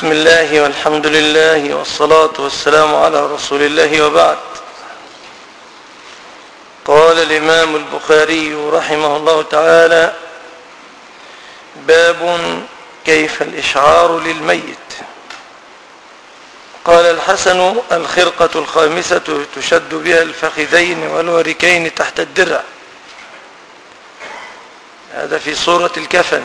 بسم الله والحمد لله والصلاة والسلام على رسول الله وبعد. قال الإمام البخاري رحمه الله تعالى: باب كيف الإشعار للميت. قال الحسن: الخرقة الخامسة تشد بها الفخذين والوركين تحت الدرع. هذا في صورة الكفن.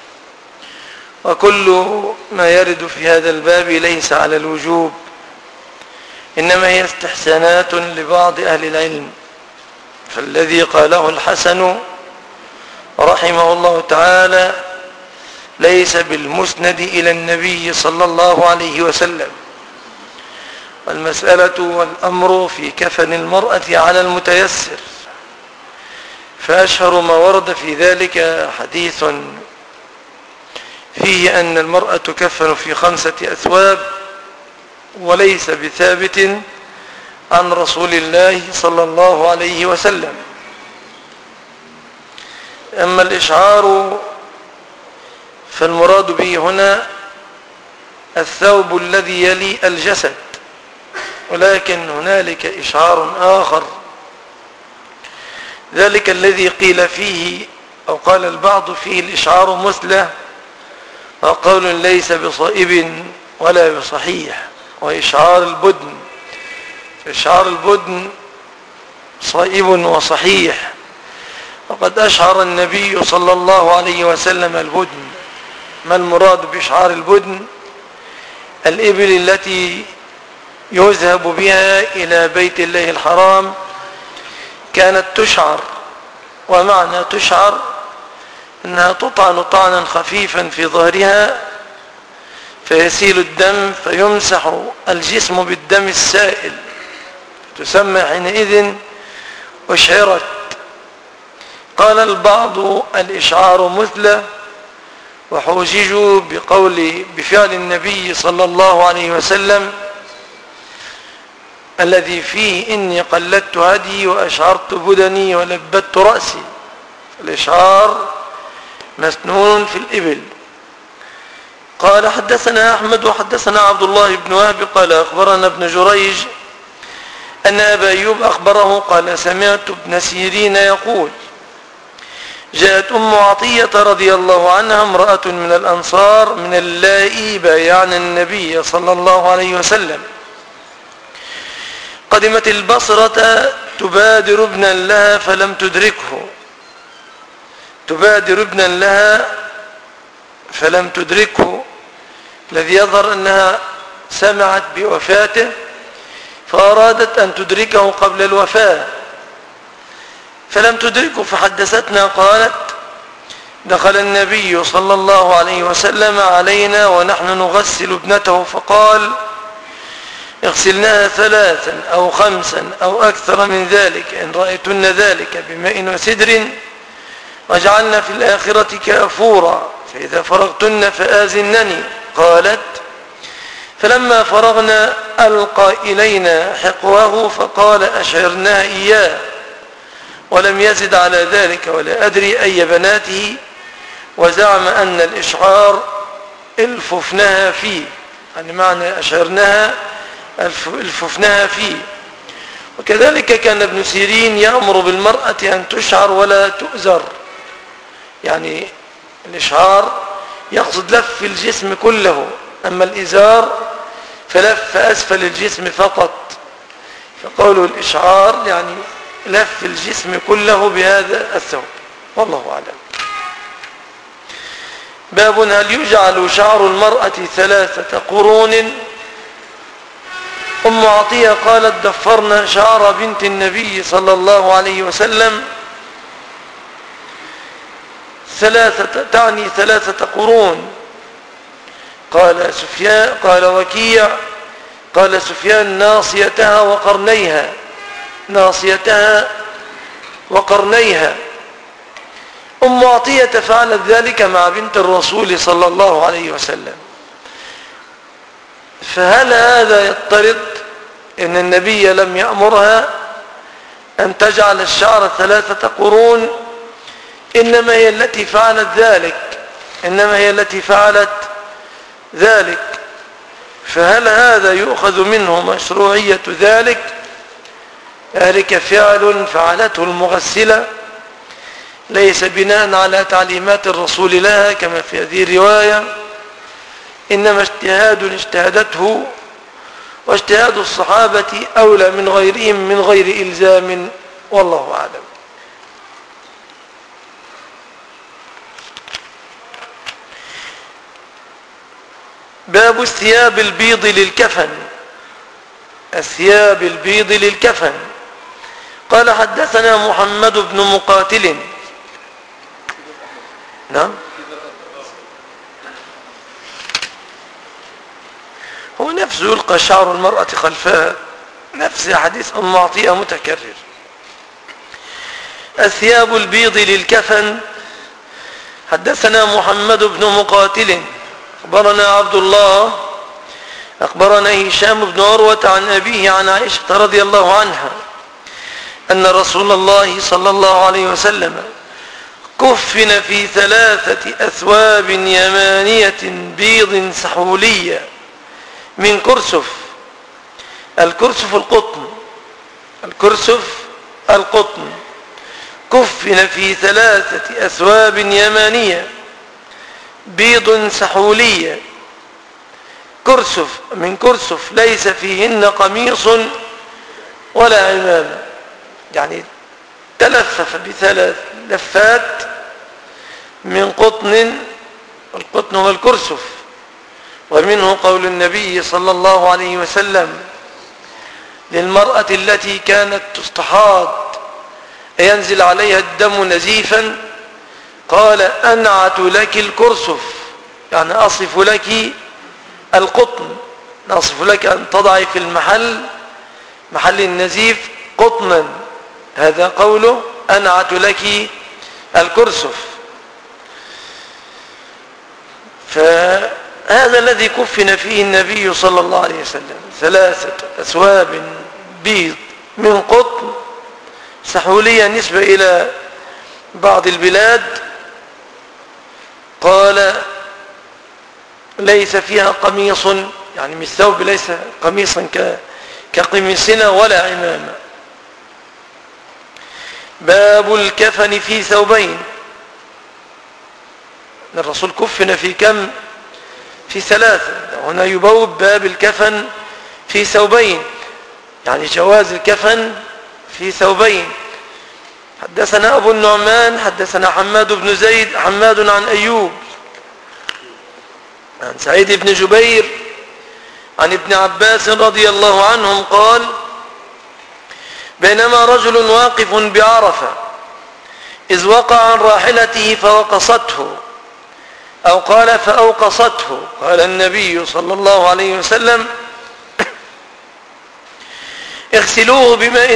وكل ما يرد في هذا الباب ليس على الوجوب، إنما هي استحسانات لبعض أهل العلم. فالذي قاله الحسن رحمه الله تعالى ليس بالمسند إلى النبي صلى الله عليه وسلم، والمسألة والأمر في كفن المرأة على المتيسر. فأشهر ما ورد في ذلك حديث فيه أن المرأة تكفن في 5 أثواب، وليس بثابت عن رسول الله صلى الله عليه وسلم. أما الإشعار فالمراد به هنا الثوب الذي يلي الجسد، ولكن هنالك إشعار آخر، ذلك الذي قيل فيه أو قال البعض فيه الإشعار مثلة، وقول ليس بصائب ولا بصحيح، وإشعار البدن. إشعار البدن صائب وصحيح، وقد أشعر النبي صلى الله عليه وسلم البدن. ما المراد بإشعار البدن؟ الإبل التي يذهب بها إلى بيت الله الحرام كانت تشعر، ومعنى تشعر أنها تطعن طعنا خفيفا في ظهرها فيسيل الدم، فيمسح الجسم بالدم السائل، تسمى حينئذ أشعرت. قال البعض الإشعار مثله، وحوججوا بفعل النبي صلى الله عليه وسلم الذي فيه: إني قلدت هدي وأشعرت بدني ولبت رأسي. الإشعار مسنون في الإبل. قال: حدثنا أحمد وحدثنا عبد الله بن وهب قال أخبرنا ابن جريج أن أبا أيوب أخبره قال: سمعت ابن سيرين يقول: جاءت أم عطية رضي الله عنها امرأة من الأنصار من اللائي بايعن النبي صلى الله عليه وسلم، قدمت البصرة تبادر ابنا لها فلم تدركه. تبادر ابنا لها فلم تدركه، الذي يظهر أنها سمعت بوفاته فأرادت أن تدركه قبل الوفاة فلم تدركه. فحدثتنا قالت: دخل النبي صلى الله عليه وسلم علينا ونحن نغسل ابنته فقال: اغسلناها 3 أو 5 أو أكثر من ذلك إن رأيتن ذلك بماء وسدر، واجعلنا في الآخرة كافورا، فإذا فرغتن فآذنني. قالت: فلما فرغنا ألقى إلينا حقوه فقال: أشعرناها إياه، ولم يزد على ذلك ولا أدري أي بناته، وزعم أن الإشعار الففنها فيه، يعني معنى أشعرناها الففنها فيه. وكذلك كان ابن سيرين يأمر بالمرأة أن تشعر ولا تؤزر، يعني الإشعار يقصد لف الجسم كله، أما الإزار فلف أسفل الجسم فقط. فقالوا الإشعار يعني لف الجسم كله بهذا الثوب، والله أعلم. باب: هل يجعل شعر المرأة 3 قرون؟ أم عطية قالت: دفرنا شعر بنت النبي صلى الله عليه وسلم 3 قرون. قال وكيع قال سفيان: ناصيتها وقرنيها، ناصيتها وقرنيها. أم عطية فعلت ذلك مع بنت الرسول صلى الله عليه وسلم. فهل هذا يضطرد إن النبي لم يأمرها أن تجعل الشعر 3 قرون؟ إنما هي التي فعلت ذلك، فهل هذا يؤخذ منه مشروعية ذلك فعل فعلته المغسلة ليس بناء على تعليمات الرسول لها كما في هذه الرواية، إنما اجتهاد اجتهدته، واجتهاد الصحابة أولى من غيرهم من غير إلزام، والله أعلم. باب الثياب البيض للكفن. الثياب البيض للكفن. قال حدثنا محمد بن مقاتل. نعم، هو نفسه يلقى شعر المرأة خلفها، نفس حديث أم عطية متكرر. الثياب البيض للكفن. حدثنا محمد بن مقاتل أخبرنا عبد الله أخبرنا هشام بن عروة عن أبيه عن عائشة رضي الله عنها أن رسول الله صلى الله عليه وسلم كفن في 3 أثواب يمانية بيض سحولية من كرسف. الكرسف القطن، الكرسف القطن. كفن في 3 أثواب يمانية بيض سحولية، كرسف من كرسف ليس فيهن قميص ولا عمامة، يعني تلفف ب3 لفات من قطن، القطن هو الكرسف. ومنه قول النبي صلى الله عليه وسلم للمرأة التي كانت تستحاض ينزل عليها الدم نزيفا، قال أنعت لك الكرسف، يعني أصف لك القطن، أصف لك أن تضعي في محل النزيف قطنا، هذا قوله أنعت لك الكرسف. فهذا الذي كفن فيه النبي صلى الله عليه وسلم، 3 أثواب بيض من قطن سحولية نسبة إلى بعض البلاد، قال ليس فيها قميص، يعني من الثوب ليس قميصا كقميصنا ولا عمامة. باب الكفن في ثوبين. الرسول كفن في كم؟ في 3. هنا يبوب باب الكفن في ثوبين، يعني جواز الكفن في ثوبين. حدثنا أبو النعمان حدثنا حماد بن زيد حماد عن أيوب عن سعيد بن جبير عن ابن عباس رضي الله عنهم قال بينما رجل واقف بعرفة إذ وقع عن راحلته فوقصته، أو قال فأوقصته، قال النبي صلى الله عليه وسلم اغسلوه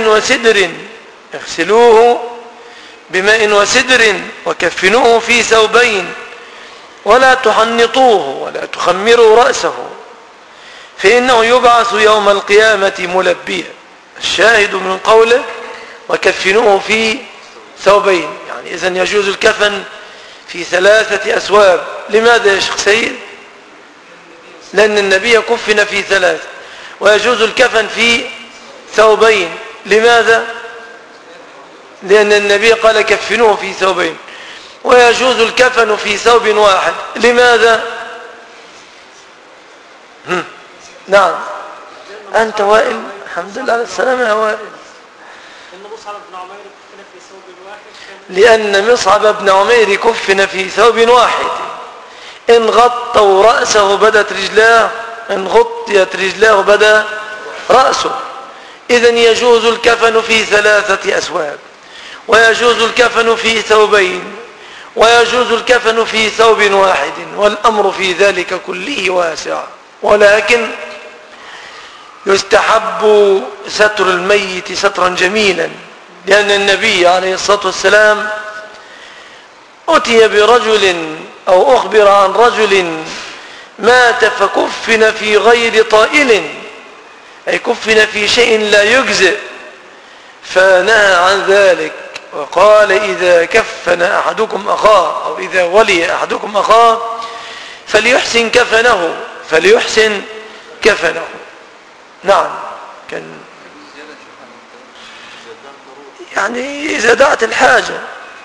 بماء وسدر وكفنوه في ثوبين ولا تحنطوه ولا تخمروا رأسه فإنه يبعث يوم القيامة ملبيا. الشاهد من قوله وكفنوه في ثوبين، يعني إذن يجوز الكفن في 3 أثواب. لماذا يا شيخ سيد؟ لأن النبي كفن في 3، ويجوز الكفن في ثوبين. لماذا؟ لأن النبي قال كفنوه في ثوبين، ويجوز الكفن في ثوب واحد. لماذا؟ نعم، أنت وائل، الحمد لله على السلامة يا وائل. لأن مصعب بن عمير كفن في ثوب واحد، إن غطوا رأسه بدت رجلاه، إن غطيت رجلاه بدا رأسه. إذن يجوز الكفن في 3 أثواب، ويجوز الكفن في ثوبين، ويجوز الكفن في ثوب واحد، والأمر في ذلك كله واسع. ولكن يستحب ستر الميت سترا جميلا، لأن النبي عليه الصلاة والسلام أتي برجل أو أخبر عن رجل مات فكفن في غير طائل، أي كفن في شيء لا يجزئ، فنهى عن ذلك وقال إذا كفن أحدكم أخاه أو إذا ولي أحدكم أخاه فليحسن كفنه. نعم. كان يعني إذا دعت الحاجة.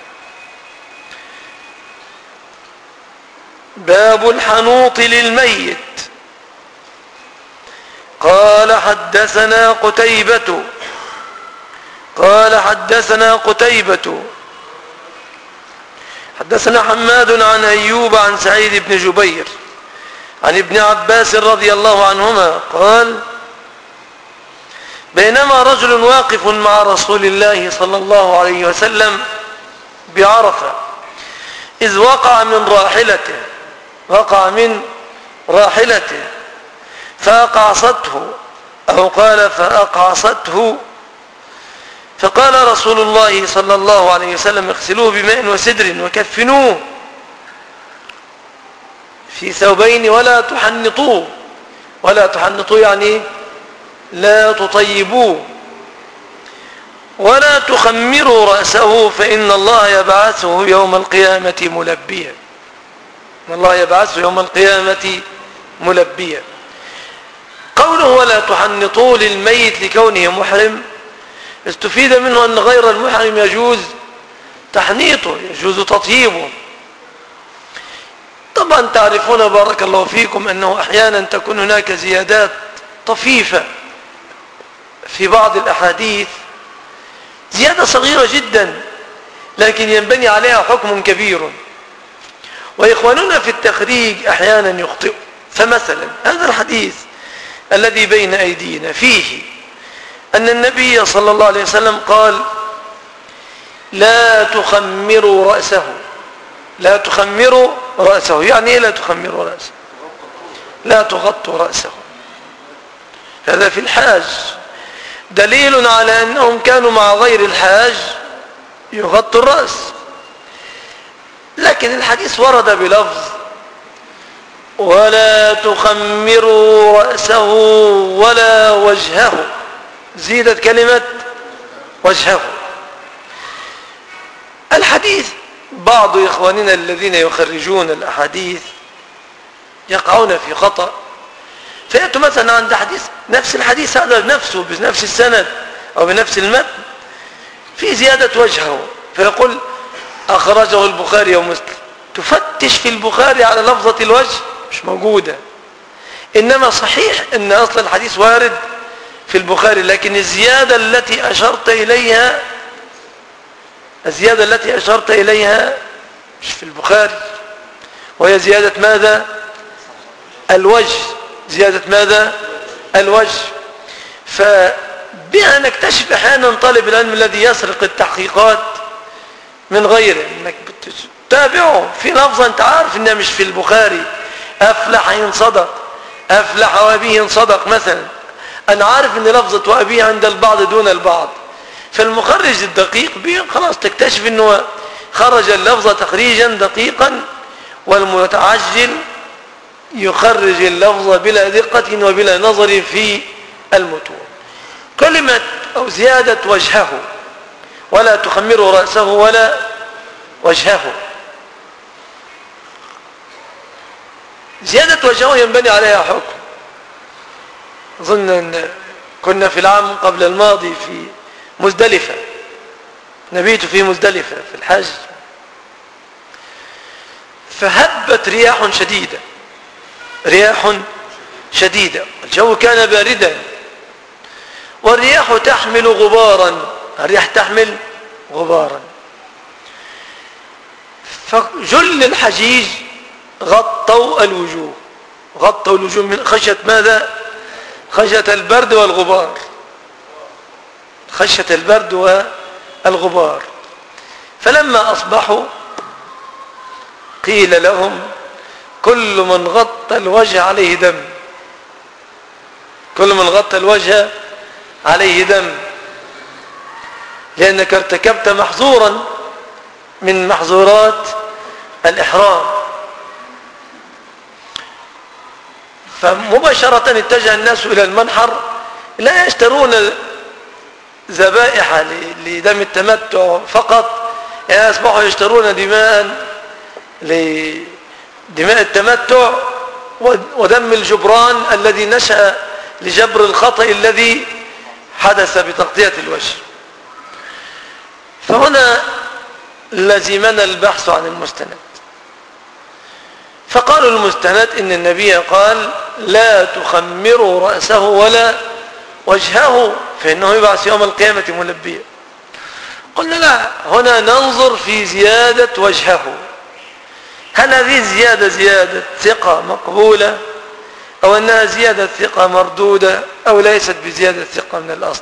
باب الحنوط للميت. قال حدثنا قتيبة حدثنا حماد عن أيوب عن سعيد بن جبير عن ابن عباس رضي الله عنهما قال بينما رجل واقف مع رسول الله صلى الله عليه وسلم بعرفة إذ وقع من راحلته فأقعصته أو قال فأقعصته فقال رسول الله صلى الله عليه وسلم اغسلوه بماء وسدر وكفنوه في ثوبين ولا تحنطوه يعني لا تطيبوه ولا تخمروا رأسه فإن الله يبعثه يوم القيامة ملبيا. قوله ولا تحنطوه للميت لكونه محرم استفيد منه أن غير المحرم يجوز تحنيطه، يجوز تطيبه. طبعا تعرفون بارك الله فيكم أنه أحيانا تكون هناك زيادات طفيفة في بعض الأحاديث، زيادة صغيرة جدا لكن ينبني عليها حكم كبير، وإخواننا في التخريج أحيانا يخطئ. فمثلا هذا الحديث الذي بين أيدينا فيه أن النبي صلى الله عليه وسلم قال لا تخمروا رأسه. يعني إيه لا تخمروا رأسه؟ لا تغطوا رأسه. هذا في الحاج دليل على أنهم كانوا مع غير الحاج يغطوا الرأس، لكن الحديث ورد بلفظ ولا تخمروا رأسه ولا وجهه، زيدت كلمة وجهه. الحديث بعض إخواننا الذين يخرجون الأحاديث يقعون في خطأ، فيأتوا مثلا عند حديث نفس الحديث هذا بنفسه بنفس السند أو بنفس المتن في زيادة وجهه، فيقول أخرجه البخاري ومسلم. تفتش في البخاري على لفظة الوجه مش موجودة، إنما صحيح أن أصل الحديث وارد في البخاري، لكن الزيادة التي أشرت إليها مش في البخاري، وهي زيادة ماذا؟ الوجه. فبها نكتشف أحيانا طالب العلم الذي يسرق التحقيقات من غيره، انك تتابعه في لفظة انت عارف انها مش في البخاري، أفلح إن صدق، أفلح وأبيه إن صدق مثلا، أنا عارف أن لفظة وأبيه عند البعض دون البعض، فالمخرج الدقيق خلاص تكتشف أنه خرج اللفظة تخريجا دقيقا، والمتعجل يخرج اللفظ بلا دقة وبلا نظر في المتون. كلمة أو زيادة وجهه، ولا تخمروا رأسه ولا وجهه، زيادة وجهه ينبني عليها حكم. أظن أن كنا في العام قبل الماضي في مزدلفة، نبيت في مزدلفة في الحج، فهبت رياح شديدة، الجو كان باردا، والرياح تحمل غبارا، فجل الحجيج غطوا الوجوه من خشية ماذا؟ خشية البرد والغبار. فلما أصبحوا قيل لهم كل من غطى الوجه عليه دم، لأنك ارتكبت محظورا من محظورات الإحرام. فمباشرة اتجه الناس إلى المنحر، لا يشترون ذبائح لدم التمتع فقط، يعني أصبحوا يشترون دماء التمتع ودم الجبران الذي نشأ لجبر الخطأ الذي حدث بتغطية الوجه. فهنا لزمنا البحث عن المستند، فقالوا المستند إن النبي قال لا تخمروا رأسه ولا وجهه فإنه يبعث يوم القيامة ملبيا. قلنا لا، هنا ننظر في زيادة وجهه، هل هذه زيادة ثقة مقبولة أو أنها زيادة ثقة مردودة أو ليست بزيادة ثقة من الأصل.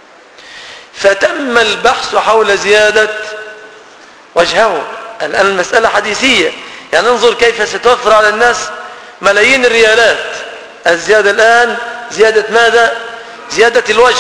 فتم البحث حول زيادة وجهه. الآن المسألة حديثية، يعني ننظر كيف ستوفر على الناس ملايين الريالات. الزيادة الآن زيادة ماذا؟ زيادة الوجه.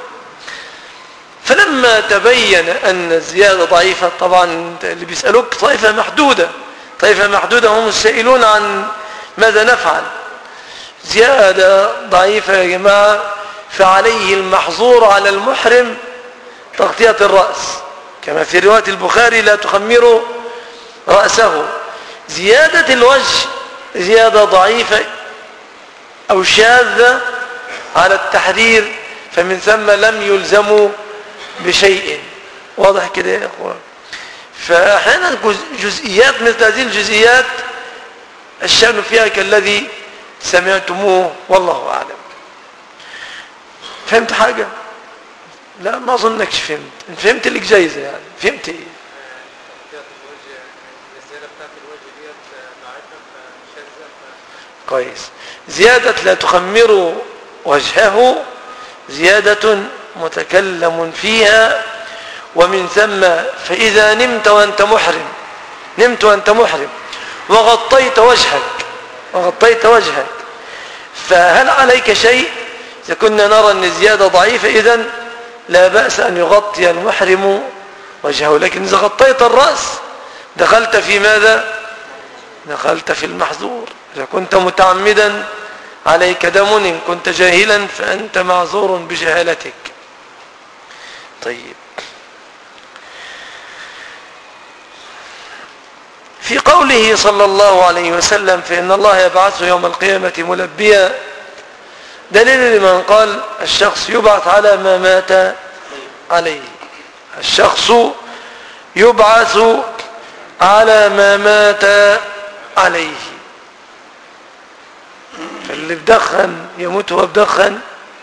فلما تبين أن الزيادة ضعيفة، طبعا اللي بيسألوك طائفة محدودة هم السائلون عن ماذا نفعل. زيادة ضعيفة يا جماعة، فعليه المحظور على المحرم تغطية الرأس كما في رواية البخاري لا تخمروا رأسه. زيادة الوجه زيادة ضعيفة أو شاذة على التحرير، فمن ثم لم يلزموا بشيء. واضح كده يا أخوان؟ فأحيانا جزئيات مثل هذه الجزئيات الشأن فيها كالذي سمعتموه والله أعلم. فهمت حاجة؟ لا ما أظنكش فهمت لك جايزة يعني. فهمت إيه؟ كويس. زيادة لا تخمروا وجهه زيادة متكلم فيها، ومن ثم فإذا نمت وأنت محرم وغطيت وجهك فهل عليك شيء؟ إذا كنا نرى أن الزيادة ضعيفة إذن لا بأس أن يغطي المحرم وجهه، لكن إذا غطيت الرأس دخلت في ماذا؟ دخلت في المحظور. إذا كنت متعمدا عليك دم، إن كنت جاهلا فأنت معذور بجهالتك. طيب، في قوله صلى الله عليه وسلم فإن الله يبعث يوم القيامة ملبيا، دليل لمن قال الشخص يبعث على ما مات عليه. الشخص يبعث على ما مات عليه. فاللي بدخن يموت وهو بدخن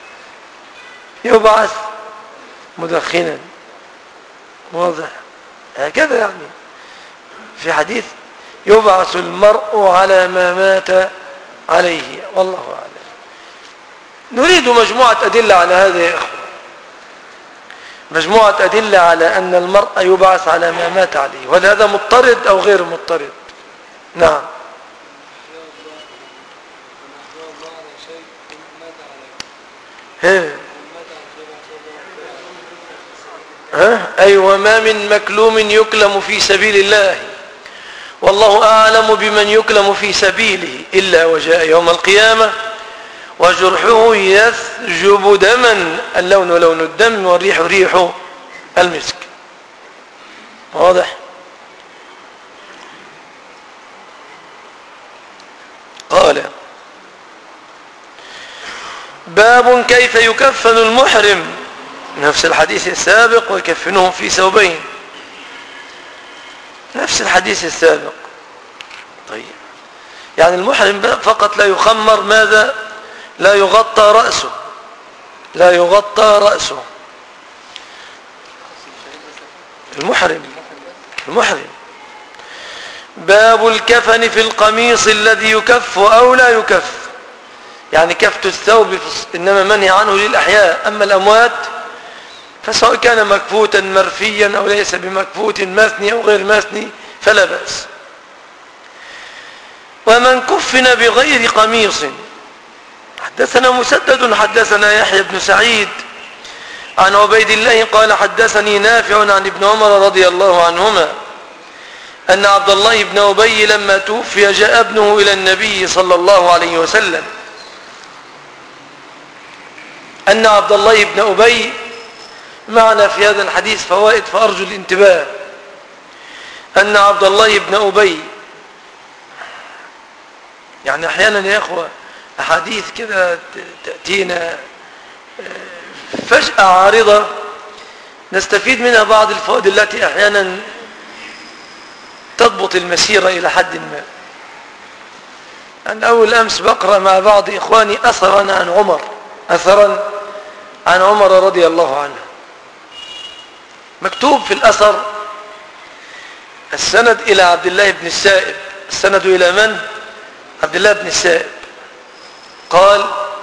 يبعث مدخنا. واضح؟ هكذا يعني في حديث يبعث المرء على ما مات عليه. والله أعلم. نريد مجموعة أدلة على هذا يا إخوة، مجموعة أدلة على أن المرء يبعث على ما مات عليه. وهل هذا مضطرد أو غير مضطرد؟ نعم. أيوة، ما من مكلوم يكلم في سبيل الله والله أعلم بمن يكلم في سبيله إلا وجاء يوم القيامة وجرحه يثجب دما، اللون لون الدم والريح ريح المسك. واضح؟ قال باب كيف يكفن المحرم، نفس الحديث السابق، ويكفنهم في ثوبين، نفس الحديث السابق. طيب، يعني المحرم فقط لا يخمر ماذا؟ لا يغطى رأسه. المحرم. باب الكفن في القميص الذي يكف أو لا يكف، يعني كفت الثوب إنما منهي عنه للأحياء، أما الأموات فسواء كان مكفوتا مرفيا أو ليس بمكفوت مثني أو غير مثني فلا بأس. ومن كفن بغير قميص، حدثنا مسدد حدثنا يحيى بن سعيد عن عبيد الله قال حدثني نافع عن ابن عمر رضي الله عنهما أن عبد الله بن أبي لما توفي جاء ابنه إلى النبي صلى الله عليه وسلم. أن عبد الله بن أبي معنا في هذا الحديث فوائد فأرجو الانتباه. أن عبد الله بن أبي يعني أحيانا يا إخوة أحاديث كده تأتينا فجأة عارضة نستفيد منها بعض الفوائد التي أحيانا تضبط المسيرة إلى حد ما. أنا أول أمس بقرأ مع بعض إخواني أثرا عن عمر رضي الله عنه. مكتوب في الأثر السند إلى عبد الله بن السائب. السند إلى من؟ عبد الله بن السائب. قال: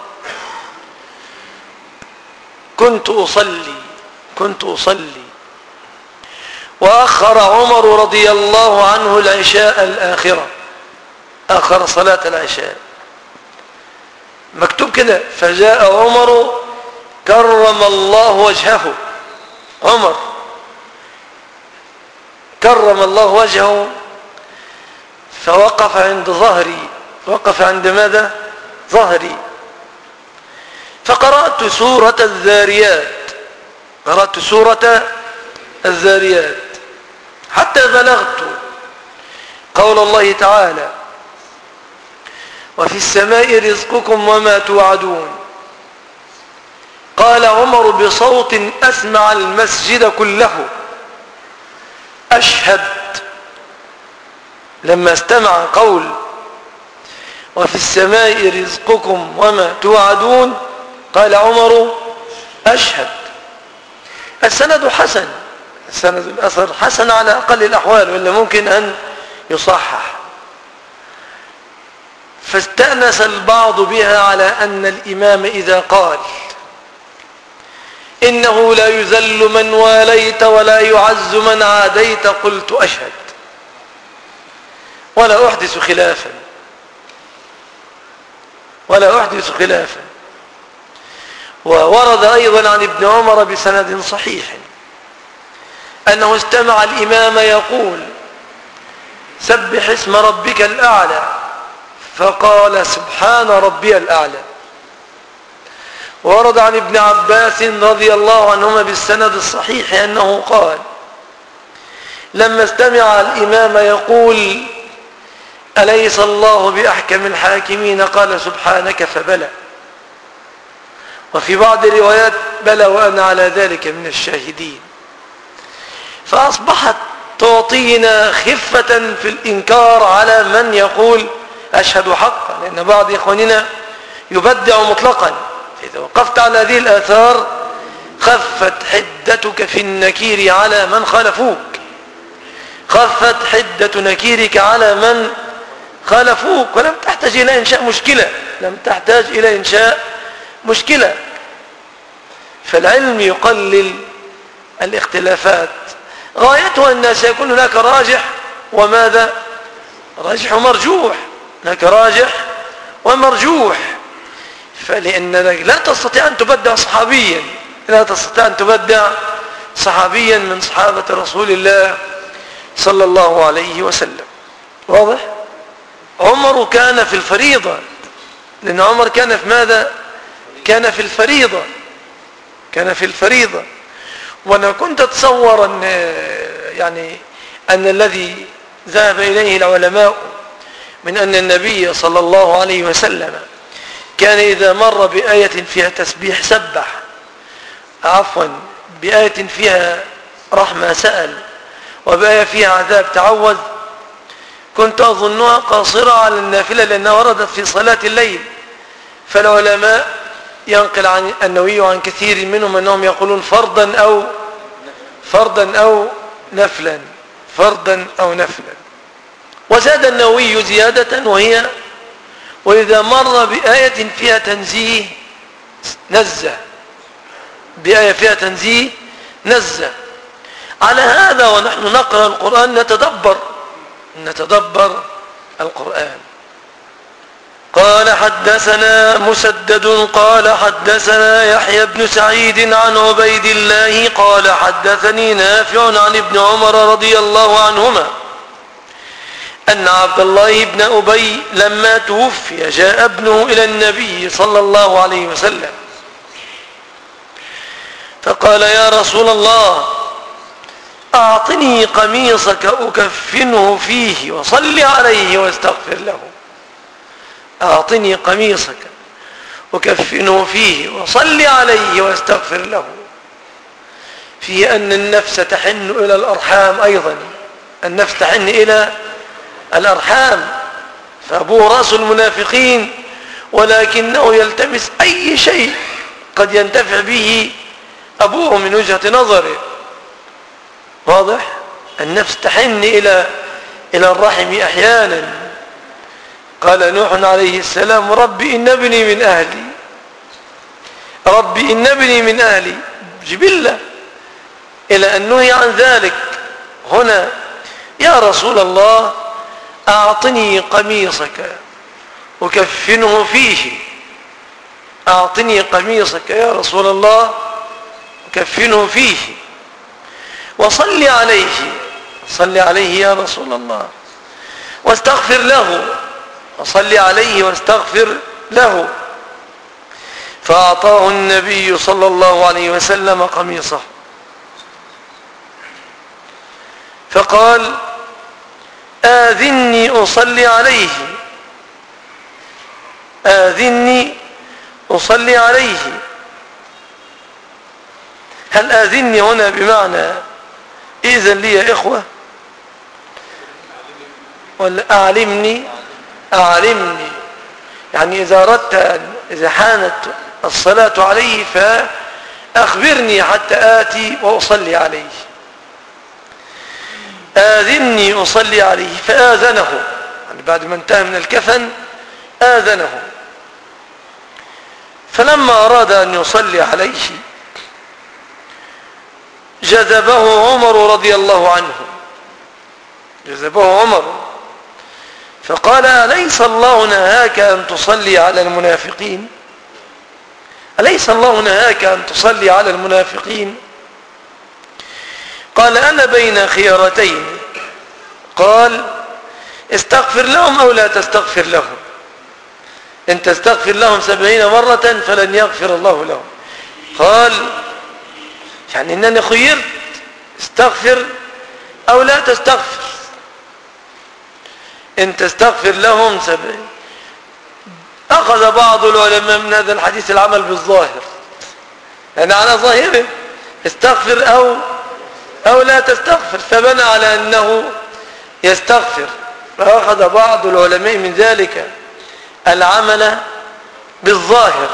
كنت أصلي وأخر عمر رضي الله عنه العشاء الآخرة، أخر صلاة العشاء. مكتوب كده: فجاء عمر كرم الله وجهه. عمر كرم الله وجهه فوقف عند ظهري. وقف عند ماذا؟ ظهري. فقرأت سورة الذاريات حتى بلغت قول الله تعالى: وفي السماء رزقكم وما توعدون. قال عمر بصوت أسمع المسجد كله: أشهد. لما استمع قول وفي السماء رزقكم وما توعدون قال عمر: أشهد. السند حسن، السند الأثر حسن على أقل الأحوال، ولا ممكن أن يصحح. فاستأنس البعض بها على أن الإمام إذا قال إنه لا يذل من واليت ولا يعز من عاديت قلت أشهد ولا أحدث خلافا. وورد أيضا عن ابن عمر بسند صحيح أنه استمع الإمام يقول: سبح اسم ربك الأعلى، فقال: سبحان ربي الأعلى. ورد عن ابن عباس رضي الله عنهما بالسند الصحيح أنه قال: لما استمع الإمام يقول: أليس الله بأحكم الحاكمين، قال: سبحانك فبلى. وفي بعض الروايات: بلى وأنا على ذلك من الشاهدين. فأصبحت تعطينا خفة في الإنكار على من يقول أشهد حقا، لأن بعض إخواننا يبدع مطلقا. إذا وقفت على هذه الآثار خفت حدتك في النكير على من خالفوك، خفت حدة نكيرك على من خالفوك، ولم تحتاج إلى إنشاء مشكلة. فالعلم يقلل الاختلافات، غايتها أن سيكون هناك راجح وماذا؟ راجح ومرجوح. هناك راجح ومرجوح. فلأنك لا تستطيع أن تبدع صحابيا من صحابة رسول الله صلى الله عليه وسلم. واضح؟ عمر كان في الفريضة، لأن عمر كان في ماذا؟ كان في الفريضة. وأنا كنت أتصور أن الذي ذهب إليه العلماء من أن النبي صلى الله عليه وسلم كان إذا مر بآية فيها تسبيح سبح، بآية فيها رحمة سأل، وبآية فيها عذاب تعوذ، كنت أظنها قاصرة على النافلة لأنها وردت في صلاة الليل. فالعلماء ينقل عن النووي وعن كثير منهم أنهم يقولون فرضا أو نفلا. وزاد النووي زيادة وهي: وإذا مر بآية فيها تنزيه نزه. على هذا ونحن نقرأ القرآن نتدبر القرآن. قال: حدثنا مسدد قال حدثنا يحيى بن سعيد عن عبيد الله قال حدثني نافع عن ابن عمر رضي الله عنهما أن عبد الله بن أبي لما توفي جاء ابنه إلى النبي صلى الله عليه وسلم فقال: يا رسول الله، أعطني قميصك أكفنه فيه وصل عليه واستغفر له. أعطني قميصك وكفنه فيه وصل عليه واستغفر له. في أن النفس تحن إلى الأرحام أيضا، النفس تحن إلى الأرحام، فأبوه رأس المنافقين ولكنه يلتمس أي شيء قد ينتفع به أبوه من وجهة نظره. واضح؟ النفس تحن إلى الرحم أحيانا. قال نوح عليه السلام رب إن ابني من أهلي، رب إن ابني من أهلي، جبلة إلى أن نهي عن ذلك. هنا يا رسول الله أعطني قميصك وكفنه فيه، أعطني قميصك يا رسول الله وكفنه فيه وصل عليه، صل عليه يا رسول الله واستغفر له، وصل عليه واستغفر له. فأعطاه النبي صلى الله عليه وسلم قميصه فقال آذني أصلي عليه، آذني أصلي عليه. هل آذني هنا بمعنى إذن لي يا إخوة، ولا أعلمني؟ أعلمني يعني إذا أردت، إذا حانت الصلاة عليه فأخبرني حتى آتي وأصلي عليه. آذني أصلي عليه، فآذنه، يعني بعد ما انتهى من الكفن آذنه. فلما أراد أن يصلي عليه جذبه عمر رضي الله عنه، جذبه عمر فقال أليس الله نهاك أن تصلي على المنافقين؟ أليس الله نهاك أن تصلي على المنافقين؟ قال أنا بين خيارتين، قال استغفر لهم أو لا تستغفر لهم، إن تستغفر لهم 70 مرة فلن يغفر الله لهم. قال يعني إنني خيرت استغفر أو لا تستغفر، إن تستغفر لهم 70. أخذ بعض العلماء من هذا الحديث العمل بالظاهر، يعني على ظاهره استغفر أو لا تستغفر، فبنى على أنه يستغفر. فأخذ بعض العلماء من ذلك العمل بالظاهر،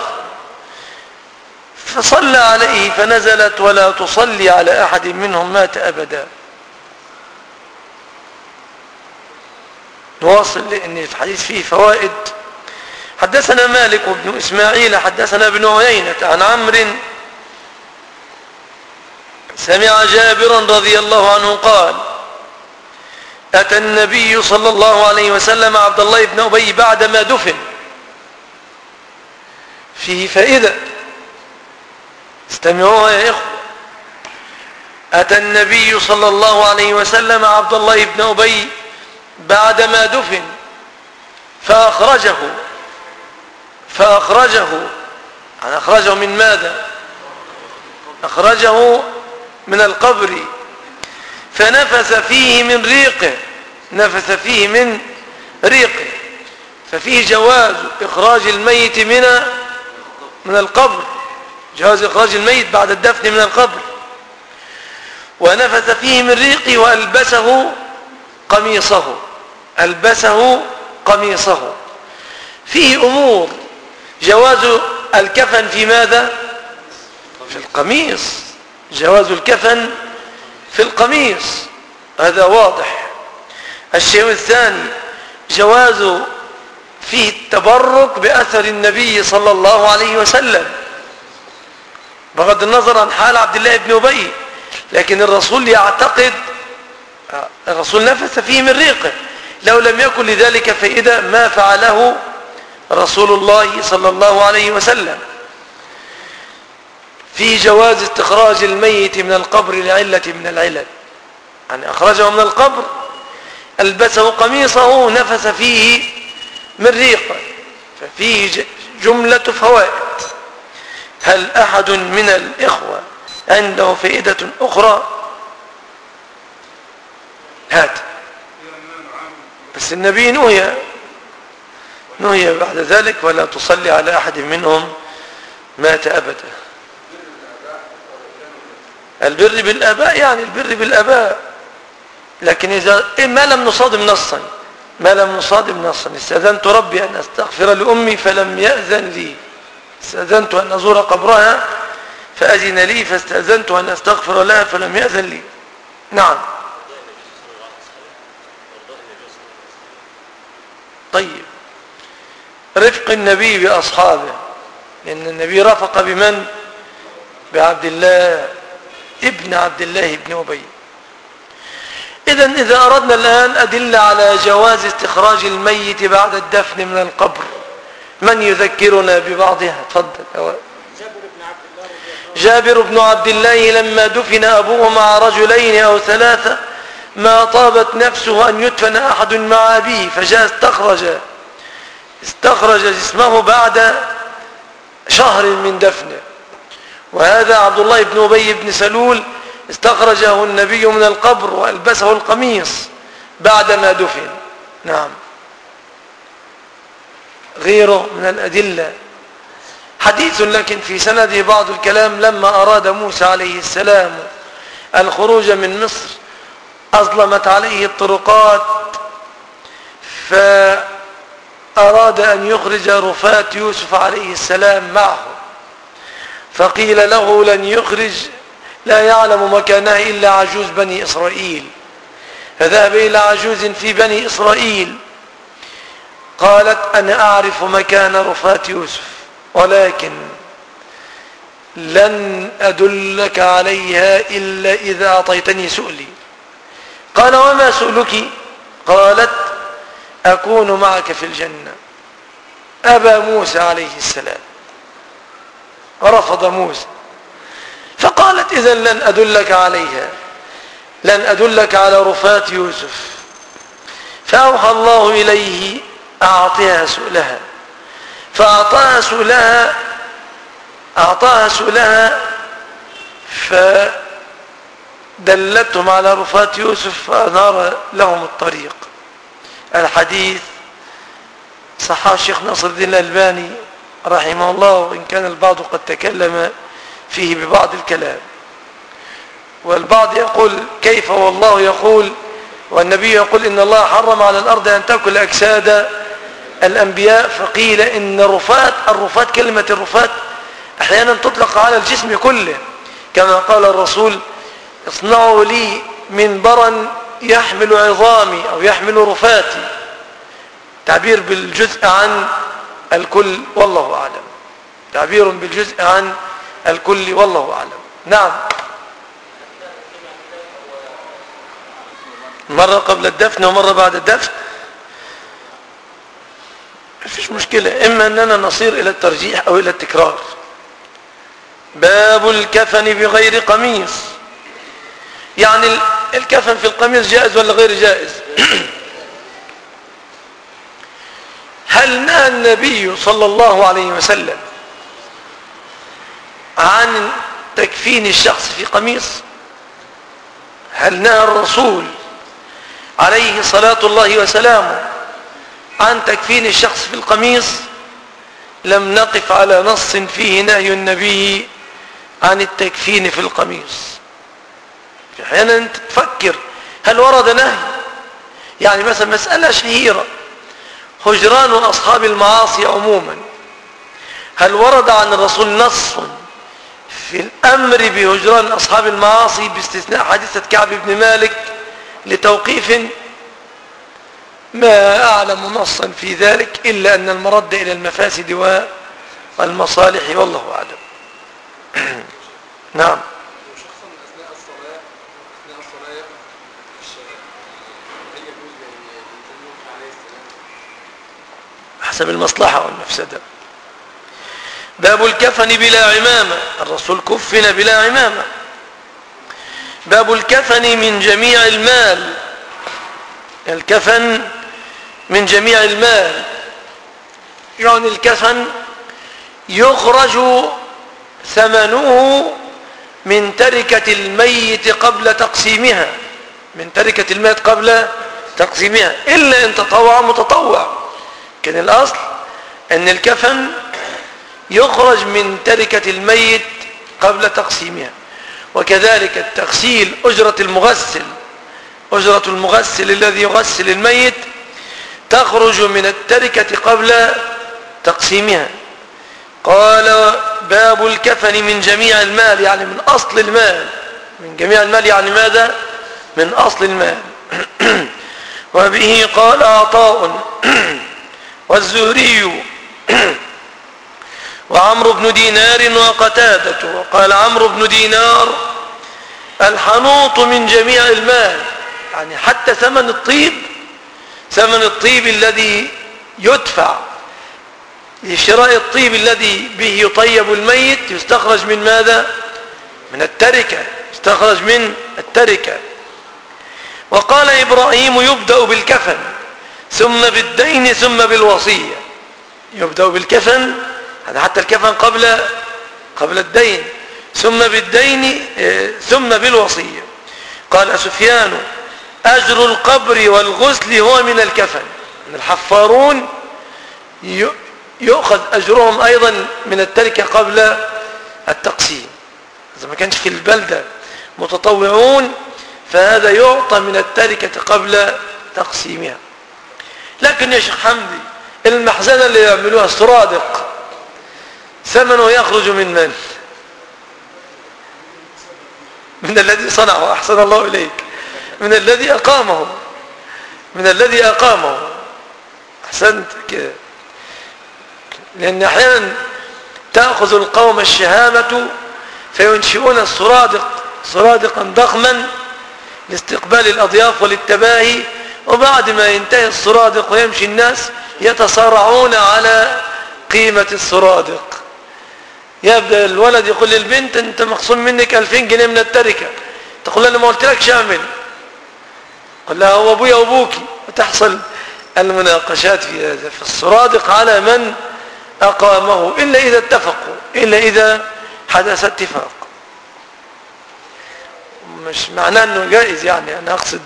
فصلى عليه فنزلت ولا تصلي على أحد منهم مات أبدا. نواصل لأن الحديث فيه فوائد. حدثنا مالك بن إسماعيل حدثنا ابن عيينة عن عمرو سمع جابرا رضي الله عنه قال أتى النبي صلى الله عليه وسلم عبد الله بن أبي بعدما دفن. فيه فائدة استمعوها يا إخوة. أتى النبي صلى الله عليه وسلم عبد الله بن أبي بعدما دفن فأخرجه يعني أخرجه من ماذا؟ أخرجه من القبر فنفث فيه من ريقه، نفث فيه من ريقه. ففيه جواز إخراج الميت من القبر، جواز إخراج الميت بعد الدفن من القبر. ونفث فيه من ريقه وألبسه قميصه، ألبسه قميصه. فيه أمور: جواز الكفن في ماذا؟ في القميص، جواز الكفن في القميص، هذا واضح. الشيء الثاني جواز فيه التبرك بأثر النبي صلى الله عليه وسلم بغض النظر عن حال عبد الله بن أبي، لكن الرسول يعتقد، الرسول نفث فيه من ريقه، لو لم يكن لذلك فائدة ما فعله رسول الله صلى الله عليه وسلم. في جواز استخراج الميت من القبر لعلة من العلل، يعني أخرجه من القبر ألبسه قميصه نفث فيه من ريقه، ففيه جملة فوائد. هل أحد من الإخوة عنده فائدة أخرى؟ هات. بس النبي نهي نهي بعد ذلك ولا تصلي على أحد منهم مات أبدا. البر بالآباء يعني البر بالآباء، لكن إذا ما لم نصادم نصا استأذنت ربي أن أستغفر لأمي فلم يأذن لي، استأذنت أن أزور قبرها فأذن لي، فاستأذنت أن أستغفر لها فلم يأذن لي. نعم. طيب، رفق النبي بأصحابه، لأن النبي رفق بمن؟ بعبد الله ابن عبد الله بن أبي. إذن إذا أردنا الآن أدلة على جواز استخراج الميت بعد الدفن من القبر، من يذكرنا ببعضها؟ تفضل. جابر بن عبد الله لما دفن أبوه مع رجلين أو ثلاثة ما طابت نفسه أن يدفن أحد مع أبيه، فجاء استخرج جسمه بعد شهر من دفنه. وهذا عبد الله بن أبي بن سلول استخرجه النبي من القبر وألبسه القميص بعدما دفن. نعم. غيره من الأدلة حديث لكن في سنده بعض الكلام، لما أراد موسى عليه السلام الخروج من مصر أظلمت عليه الطرقات، فأراد أن يخرج رفاة يوسف عليه السلام معه، فقيل له لن يخرج، لا يعلم مكانها إلا عجوز بني إسرائيل. فذهب إلى عجوز في بني إسرائيل، قالت أنا أعرف مكان رفاة يوسف ولكن لن أدلك عليها إلا إذا أعطيتني سؤلي. قال وما سؤلك؟ قالت أكون معك في الجنة. أبى موسى عليه السلام، رفض موسى، فقالت إذن لن أدلك عليها، لن أدلك على رفاة يوسف. فأوحى الله إليه أعطيها سؤلها، فأعطاها سؤلها فدلتهم على رفاة يوسف فأنار لهم الطريق. الحديث صححه الشيخ ناصر الدين الألباني رحمه الله، وإن كان البعض قد تكلم فيه ببعض الكلام، والبعض يقول كيف والله يقول والنبي يقول إن الله حرم على الأرض أن تأكل أجساد الأنبياء. فقيل إن الرفات كلمة الرفات أحيانا تطلق على الجسم كله، كما قال الرسول اصنعوا لي منبرا يحمل عظامي أو يحمل رفاتي، تعبير بالجزء عن الكل والله أعلم، تعبير بالجزء عن الكل والله أعلم. نعم. مرة قبل الدفن ومرة بعد الدفن، مفيش مشكلة، إما أننا نصير إلى الترجيح أو إلى التكرار. باب الكفن بغير قميص، يعني الكفن في القميص جائز ولا غير جائز؟ هل نهى النبي صلى الله عليه وسلم عن تكفين الشخص في قميص؟ هل نهى الرسول عليه صلاة الله وسلامه عن تكفين الشخص في القميص؟ لم نقف على نص فيه نهي النبي عن التكفين في القميص. احيانا انت تفكر هل ورد نهي؟ يعني مثلا مسألة شهيرة هجران أصحاب المعاصي عموما، هل ورد عن الرسول نص في الأمر بهجران أصحاب المعاصي باستثناء حادثة كعب بن مالك لتوقيف؟ ما أعلم نصا في ذلك إلا أن المرد إلى المفاسد والمصالح والله أعلم. نعم. حسب المصلحة والمفسدة. باب الكفن بلا عمامة، الرسول كفن بلا عمامة. باب الكفن من جميع المال، الكفن من جميع المال، يعني الكفن يخرج ثمنه من تركة الميت قبل تقسيمها، من تركة الميت قبل تقسيمها، إلا إن تطوع متطوع. كان الأصل أن الكفن يخرج من تركة الميت قبل تقسيمها، وكذلك التغسيل أجرة المغسل الذي يغسل الميت تخرج من التركة قبل تقسيمها. قال باب الكفن من جميع المال، يعني من أصل المال. من جميع المال يعني ماذا؟ من أصل المال. وبه قال عطاء والزهري وعمرو بن دينار وقتادة. وقال عمرو بن دينار الحنوط من جميع المال، يعني حتى ثمن الطيب الذي يدفع لشراء الطيب الذي به يطيب الميت يستخرج من ماذا؟ من التركة، يستخرج من التركة. وقال إبراهيم يبدأ بالكفن ثم بالدين ثم بالوصية. يبدأ بالكفن، هذا حتى الكفن قبل الدين، ثم بالدين ثم بالوصية. قال سفيان أجر القبر والغسل هو من الكفن. الحفارون يؤخذ أجرهم أيضا من التركة قبل التقسيم. إذا ما كانش في البلدة متطوعون فهذا يعطى من التركة قبل تقسيمها. لكن يا شيخ حمدي المحزنة اللي يعملوها السرادق ثمنه يخرج من الذي صنعه. أحسن الله إليك. من الذي أقامه. أحسنت كده. لأن أحيانا تأخذ القوم الشهامة فينشئون سرادقا ضخما لاستقبال الأضياف وللتباهي، وبعد ما ينتهي السرادق ويمشي الناس يتصارعون على قيمة السرادق. يبدأ الولد يقول للبنت أنت مخصوم منك 2000 جنيه من التركة، تقول لها ما قلت لكش اعمل، قل لها هو أبويا وأبوكي، وتحصل المناقشات في السرادق على من أقامه، إلا إذا اتفقوا، إلا إذا حدث اتفاق. مش معناه أنه جائز، يعني أنا أقصد.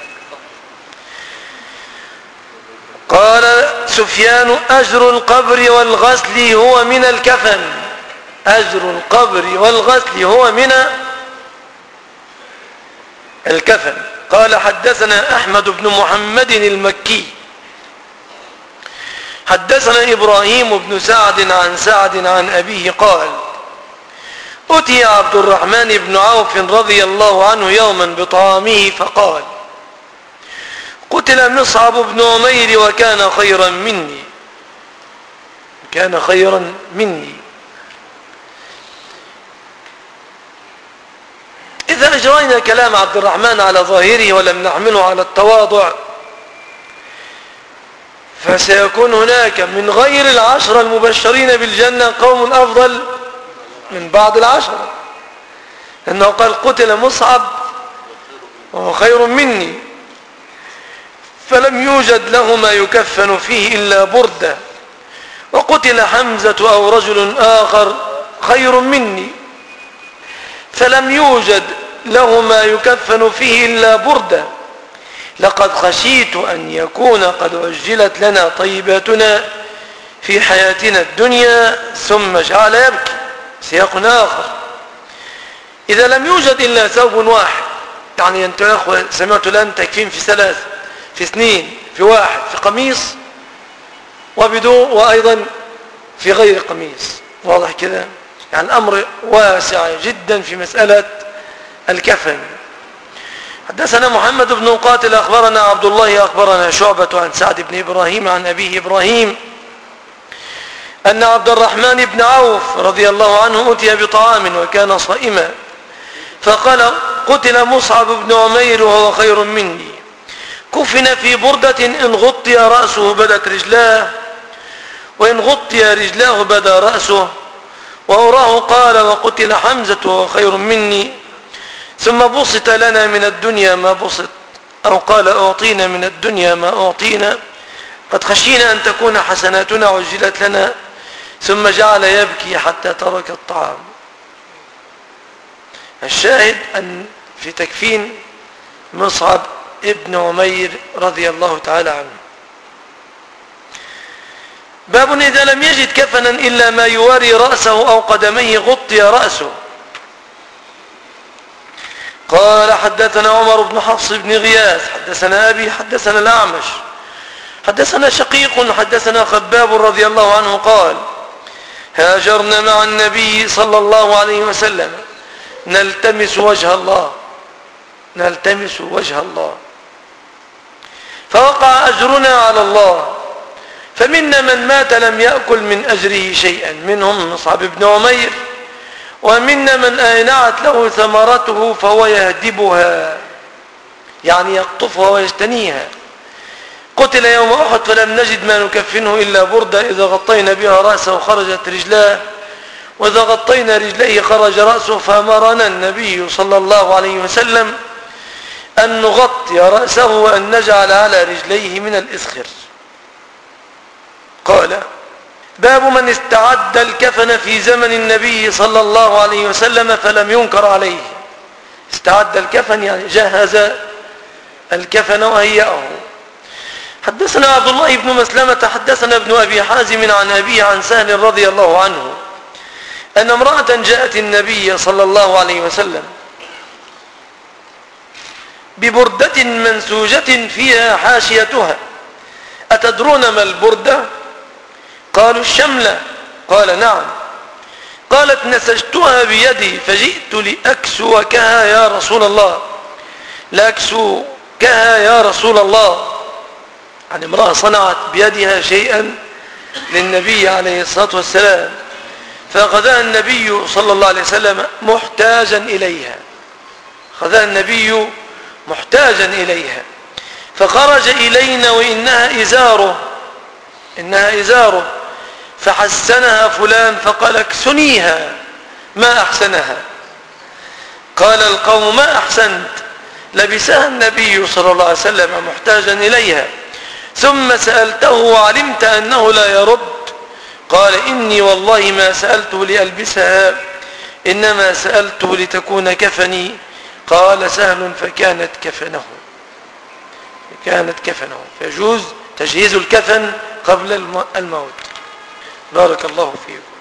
قال سفيان أجر القبر والغسل هو من الكفن. أجر القبر والغسل هو من الكفن. قال حدثنا أحمد بن محمد المكي حدثنا إبراهيم بن سعد عن سعد عن أبيه قال أتي عبد الرحمن بن عوف رضي الله عنه يوما بطعامه فقال قتل مصعب بن عمير وكان خيرا مني. إذا أجرينا كلام عبد الرحمن على ظاهره ولم نحمله على التواضع فسيكون هناك من غير العشرة المبشرين بالجنة قوم أفضل من بعض العشرة، لأنه قال قتل مصعب وهو خير مني، فلم يوجد له ما يكفن فيه إلا بردة. وقتل حمزة أو رجل آخر خير مني، فلم يوجد له ما يكفن فيه إلا بردة. لقد خشيت أن يكون قد عجلت لنا طيباتنا في حياتنا الدنيا. ثم جعل يبكي. سياق آخر إذا لم يوجد إلا ثوب واحد، يعني أنت يا أخوة سمعت الآن تكفين في 3 في 2 في 1 في قميص وبدون وأيضا في غير قميص، واضح كده؟ يعني الأمر واسع جدا في مسألة الكفن. حدثنا محمد بن قاتل أخبرنا عبد الله أخبرنا شعبة عن سعد بن إبراهيم عن أبيه إبراهيم أن عبد الرحمن بن عوف رضي الله عنه أتي بطعام وكان صائما فقال قتل مصعب بن عمير وهو خير مني، كفن في بردة إن غطي رأسه بدت رجلاه وإن غطي رجلاه بدا رأسه. وأراه قال وقتل حمزة وهو خير مني، ثم بسط لنا من الدنيا ما بسط، أو قال أعطينا من الدنيا ما أعطينا، قد خشينا أن تكون حسناتنا عجلت لنا. ثم جعل يبكي حتى ترك الطعام. الشاهد أن في تكفين مصعب ابن عمير رضي الله تعالى عنه باب إذا لم يجد كفنا إلا ما يواري رأسه أو قدميه غطي رأسه. قال حدثنا عمر بن حفص بن غياث حدثنا أبي حدثنا الأعمش حدثنا شقيق حدثنا خباب رضي الله عنه قال هاجرنا مع النبي صلى الله عليه وسلم نلتمس وجه الله فوقع أجرنا على الله، فمنا من مات لم يأكل من أجره شيئا، منهم مصعب بن عمير، ومنا من أينعت له ثمرته فهو يهدبها يعني يقطفها ويجتنيها. قتل يوم أحد فلم نجد ما نكفنه إلا بردة إذا غطينا بها رأسه خرجت رجلاه، وإذا غطينا رجليه خرج رأسه، فأمرنا النبي صلى الله عليه وسلم أن نغطي رأسه وأن نجعل على رجليه من الإسخر. قال باب من استعد الكفن في زمن النبي صلى الله عليه وسلم فلم ينكر عليه. استعد الكفن يعني جهز الكفن وهيأه. حدثنا عبد الله بن مسلمة حدثنا ابن أبي حازم عن أبيه عن سهل رضي الله عنه أن امرأة جاءت النبي صلى الله عليه وسلم ببردة منسوجة فيها حاشيتها. أتدرون ما البردة؟ قالوا الشملة. قال نعم. قالت نسجتها بيدي فجئت لأكسوكها يا رسول الله، لأكسوكها يا رسول الله. يعني امرأة صنعت بيدها شيئا للنبي عليه الصلاة والسلام، فأخذها النبي صلى الله عليه وسلم محتاجا إليها، أخذها النبي محتاجا إليها، فخرج إلينا وإنها إزاره، فحسنها فلان فقال اكسنيها ما أحسنها. قال القوم ما أحسنت، لبسها النبي صلى الله عليه وسلم محتاجا إليها، ثم سألته وعلمت أنه لا يرد. قال إني والله ما سألته لألبسها، إنما سألته لتكون كفني. قال سهل فكانت كفنه. فيجوز تجهيز الكفن قبل الموت. بارك الله فيكم.